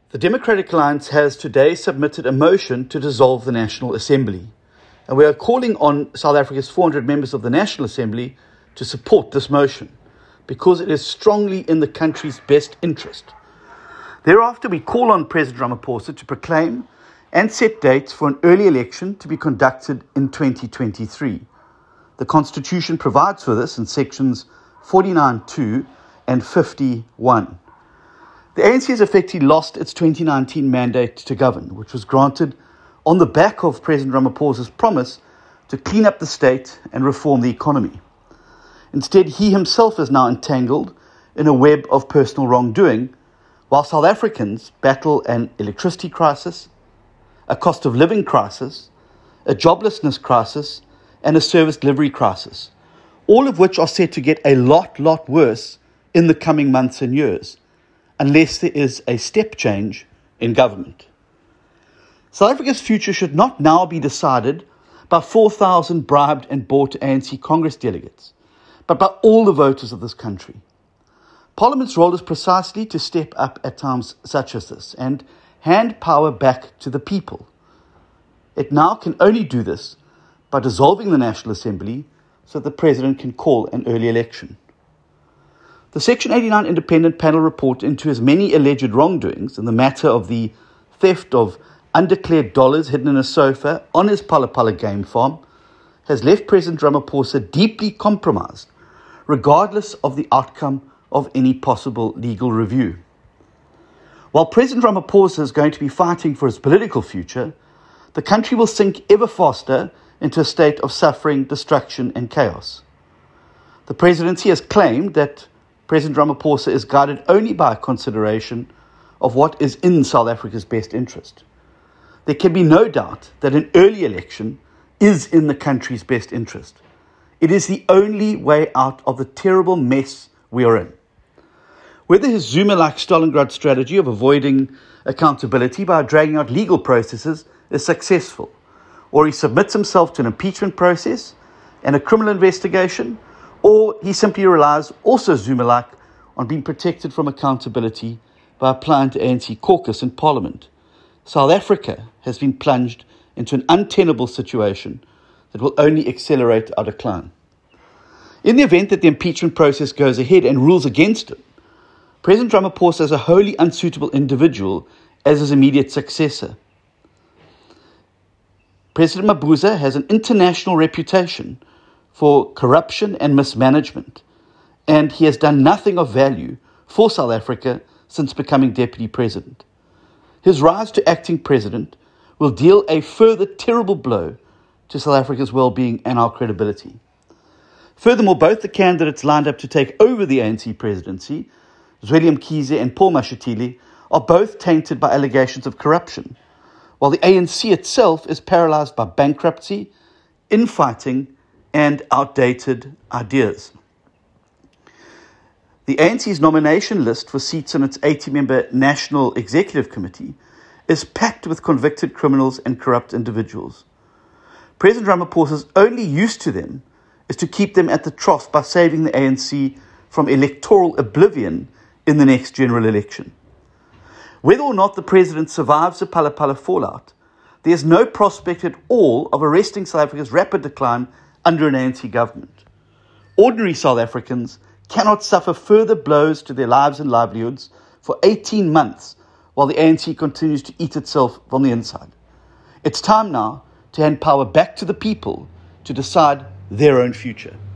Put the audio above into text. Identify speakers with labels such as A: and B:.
A: The Democratic Alliance has today submitted a motion to dissolve the National Assembly, and we are calling on South Africa's 400 members of the National Assembly to support this motion because it is strongly in the country's best interest. Thereafter, we call on President Ramaphosa to proclaim and set dates for an early election to be conducted in 2023. The Constitution provides for this in sections 49(2) and 51. The ANC has effectively lost its 2019 mandate to govern, which was granted on the back of President Ramaphosa's promise to clean up the state and reform the economy. Instead, he himself is now entangled in a web of personal wrongdoing, while South Africans battle an electricity crisis, a cost of living crisis, a joblessness crisis, and a service delivery crisis, all of which are set to get a lot worse in the coming months and years, unless there is a step change in government. South Africa's future should not now be decided by 4,000 bribed and bought ANC Congress delegates, but by all the voters of this country. Parliament's role is precisely to step up at times such as this and hand power back to the people. It now can only do this by dissolving the National Assembly so that the President can call an early election. The Section 89 independent panel report into his many alleged wrongdoings in the matter of the theft of undeclared dollars hidden in a sofa on his Phala Phala game farm has left President Ramaphosa deeply compromised, regardless of the outcome of any possible legal review. While President Ramaphosa is going to be fighting for his political future, the country will sink ever faster into a state of suffering, destruction, and chaos. The presidency has claimed that President Ramaphosa is guided only by a consideration of what is in South Africa's best interest. There can be no doubt that an early election is in the country's best interest. It is the only way out of the terrible mess we are in. Whether his Zuma-like Stalingrad strategy of avoiding accountability by dragging out legal processes is successful, or he submits himself to an impeachment process and a criminal investigation, or he simply relies, also Zuma-like, on being protected from accountability by applying to ANC caucus in Parliament, South Africa has been plunged into an untenable situation that will only accelerate our decline. In the event that the impeachment process goes ahead and rules against him, President Ramaphosa is a wholly unsuitable individual as his immediate successor. President Mabuza has an international reputation for corruption and mismanagement, and he has done nothing of value for South Africa since becoming deputy president. His rise to acting president will deal a further terrible blow to South Africa's well-being and our credibility. Furthermore, both the candidates lined up to take over the ANC presidency, Zweli Mkhize and Paul Mashatile, are both tainted by allegations of corruption, while the ANC itself is paralyzed by bankruptcy, infighting, and outdated ideas. The ANC's nomination list for seats on its 80-member National Executive Committee is packed with convicted criminals and corrupt individuals. President Ramaphosa's only use to them is to keep them at the trough by saving the ANC from electoral oblivion in the next general election. Whether or not the president survives the Phala Phala fallout, there is no prospect at all of arresting South Africa's rapid decline under an ANC government. Ordinary South Africans cannot suffer further blows to their lives and livelihoods for 18 months while the ANC continues to eat itself from the inside. It's time now to hand power back to the people to decide their own future.